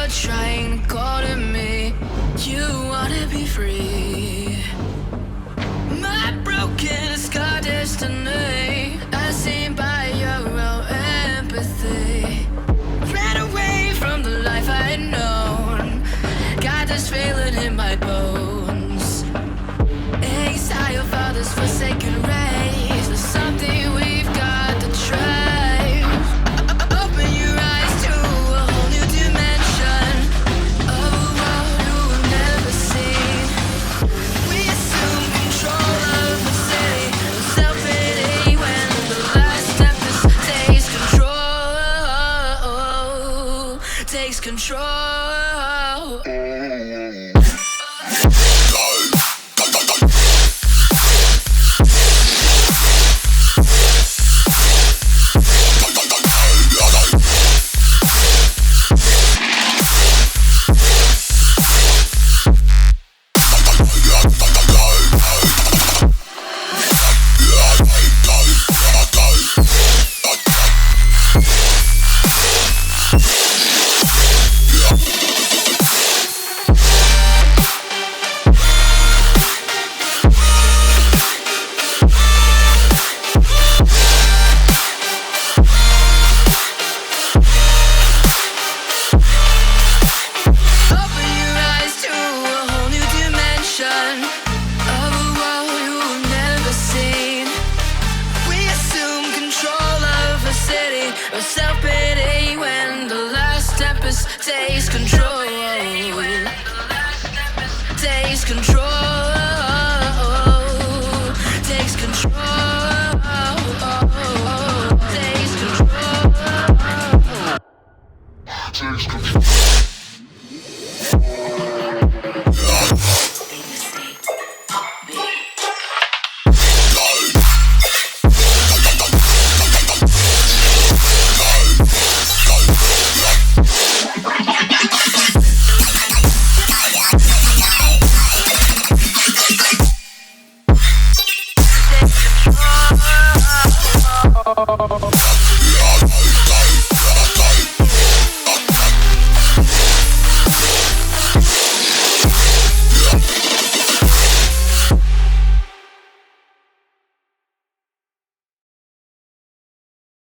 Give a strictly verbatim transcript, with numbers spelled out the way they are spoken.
you're trying to call to me. You wanna be free. My broken, scarred destiny, I seen by your own empathy. Ran away from the life I'd known. Got this feeling in my bones. Exile for this forsaken race. There's something we've got to try. Open your eyes to a whole new dimension of a world you've never seen. We assume control of the city, self-pity when the last step is takes control, takes control. Self-pity when the last step is takes control, takes control.